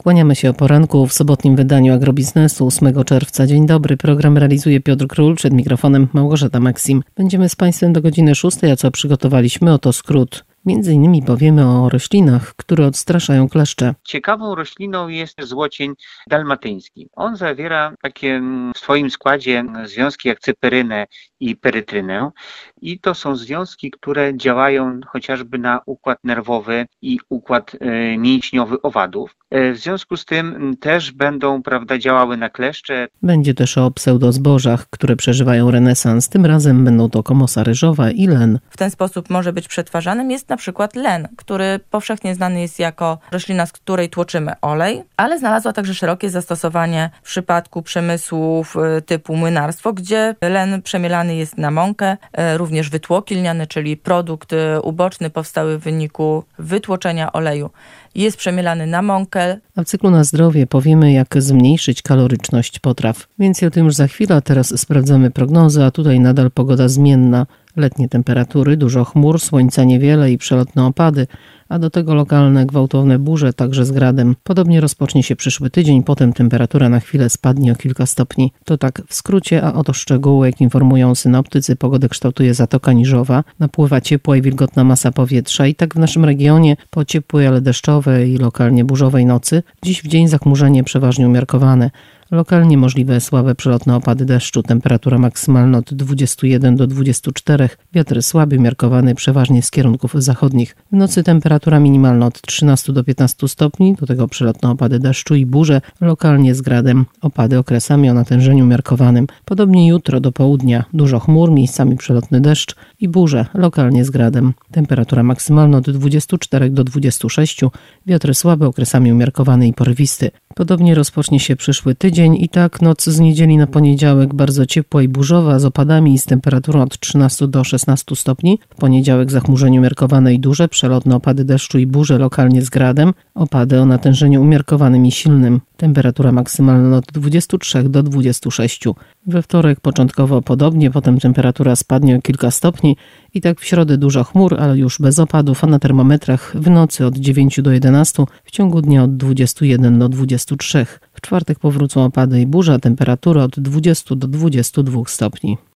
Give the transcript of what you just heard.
Kłaniamy się o poranku w sobotnim wydaniu Agrobiznesu 8 czerwca. Dzień dobry, program realizuje Piotr Król, przed mikrofonem Małgorzata Maksim. Będziemy z Państwem do godziny 6, a co przygotowaliśmy, oto skrót. Między innymi powiemy o roślinach, które odstraszają kleszcze. Ciekawą rośliną jest złocień dalmatyński. On zawiera takie w swoim składzie związki jak cyperynę i perytrynę i to są związki, które działają chociażby na układ nerwowy i układ mięśniowy owadów. W związku z tym też będą, działały na kleszcze. Będzie też o pseudozbożach, które przeżywają renesans. Tym razem będą to komosa ryżowa i len. W ten sposób może być przetwarzanym jest na przykład len, który powszechnie znany jest jako roślina, z której tłoczymy olej, ale znalazła także szerokie zastosowanie w przypadku przemysłów typu młynarstwo, gdzie len przemielany jest na mąkę, również wytłoki lniane, czyli produkt uboczny powstały w wyniku wytłoczenia oleju, jest przemielany na mąkę. A w cyklu Na zdrowie powiemy, jak zmniejszyć kaloryczność potraw. Więcej o tym już za chwilę, a teraz sprawdzamy prognozę, a tutaj nadal pogoda zmienna. Letnie temperatury, dużo chmur, słońca niewiele i przelotne opady, a do tego lokalne gwałtowne burze, także z gradem. Podobnie rozpocznie się przyszły tydzień, potem temperatura na chwilę spadnie o kilka stopni. To tak w skrócie, a oto szczegóły, jak informują synoptycy. Pogodę kształtuje Zatoka Niżowa, napływa ciepła i wilgotna masa powietrza i tak w naszym regionie po ciepłej, ale deszczowej i lokalnie burzowej nocy. Dziś w dzień zachmurzenie przeważnie umiarkowane. Lokalnie możliwe słabe przelotne opady deszczu, temperatura maksymalna od 21 do 24, wiatr słaby, umiarkowany przeważnie z kierunków zachodnich. W nocy temperatura minimalna od 13 do 15 stopni, do tego przelotne opady deszczu i burze, lokalnie z gradem, opady okresami o natężeniu umiarkowanym. Podobnie jutro do południa, dużo chmur, miejscami przelotny deszcz i burze, lokalnie z gradem. Temperatura maksymalna od 24 do 26, wiatr słaby, okresami umiarkowany i porywisty. Podobnie rozpocznie się przyszły tydzień i tak noc z niedzieli na poniedziałek bardzo ciepła i burzowa z opadami i z temperaturą od 13 do 16 stopni. W poniedziałek zachmurzenie umiarkowane i duże, przelotne opady deszczu i burze lokalnie z gradem, opady o natężeniu umiarkowanym i silnym. Temperatura maksymalna od 23 do 26. We wtorek początkowo podobnie, potem temperatura spadnie o kilka stopni i tak w środę dużo chmur, ale już bez opadów, a na termometrach w nocy od 9 do 11, w ciągu dnia od 21 do 23. W czwartek powrócą opady i burza, temperatura od 20 do 22 stopni.